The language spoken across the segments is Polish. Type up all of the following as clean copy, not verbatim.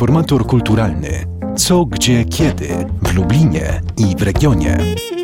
Informator kulturalny. Co, gdzie, kiedy w Lublinie i w regionie.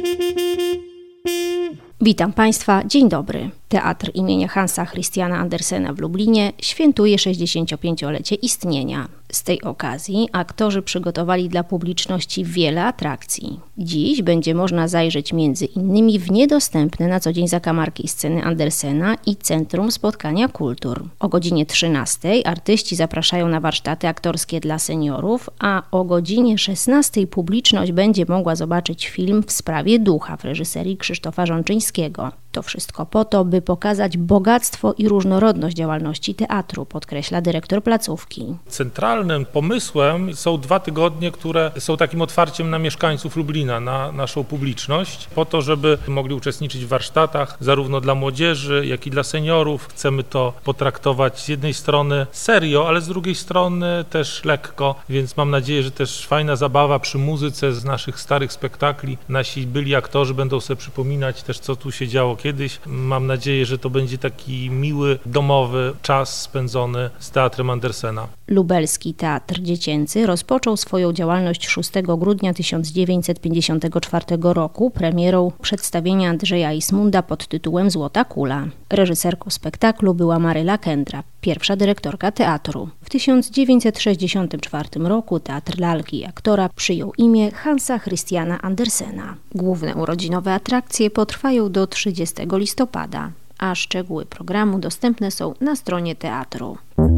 Witam Państwa, dzień dobry. Teatr imienia Hansa Christiana Andersena w Lublinie świętuje 65-lecie istnienia. Z tej okazji aktorzy przygotowali dla publiczności wiele atrakcji. Dziś będzie można zajrzeć między innymi w niedostępne na co dzień zakamarki i sceny Andersena i Centrum Spotkania Kultur. O godzinie 13 artyści zapraszają na warsztaty aktorskie dla seniorów, a o godzinie 16 publiczność będzie mogła zobaczyć film w sprawie ducha w reżyserii Krzysztofa Żonczyńskiego. To wszystko po to, by pokazać bogactwo i różnorodność działalności teatru, podkreśla dyrektor placówki. Centralnym pomysłem są 2 tygodnie, które są takim otwarciem na mieszkańców Lublina, na naszą publiczność, po to, żeby mogli uczestniczyć w warsztatach zarówno dla młodzieży, jak i dla seniorów. Chcemy to potraktować z jednej strony serio, ale z drugiej strony też lekko, więc mam nadzieję, że też fajna zabawa przy muzyce z naszych starych spektakli. Nasi byli aktorzy będą sobie przypominać też, co tu się działo kiedyś. Mam nadzieję, że to będzie taki miły, domowy czas spędzony z teatrem Andersena. Lubelski Teatr Dziecięcy rozpoczął swoją działalność 6 grudnia 1954 roku premierą przedstawienia Andrzeja Ismunda pod tytułem Złota Kula. Reżyserką spektaklu była Maryla Kędra, pierwsza dyrektorka teatru. W 1964 roku Teatr Lalki i Aktora przyjął imię Hansa Christiana Andersena. Główne urodzinowe atrakcje potrwają do 30 listopada, a szczegóły programu dostępne są na stronie teatru.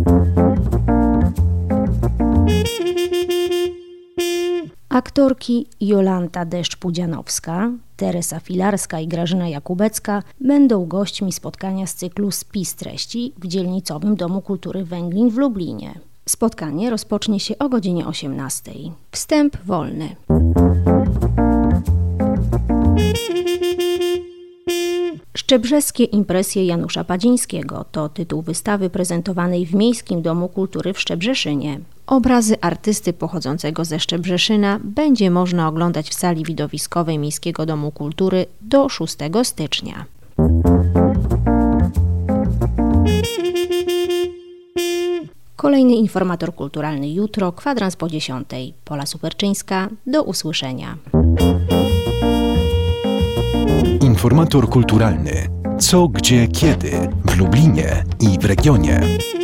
Aktorki Jolanta Deszcz-Pudzianowska, Teresa Filarska i Grażyna Jakubecka będą gośćmi spotkania z cyklu Spis treści w dzielnicowym Domu Kultury Węglin w Lublinie. Spotkanie rozpocznie się o godzinie 18. Wstęp wolny. Szczebrzeskie impresje Janusza Padzińskiego to tytuł wystawy prezentowanej w Miejskim Domu Kultury w Szczebrzeszynie. Obrazy artysty pochodzącego ze Szczebrzeszyna będzie można oglądać w sali widowiskowej Miejskiego Domu Kultury do 6 stycznia. Kolejny informator kulturalny jutro, kwadrans po 10. Pola Superczyńska, do usłyszenia. Informator kulturalny. Co, gdzie, kiedy w Lublinie i w regionie.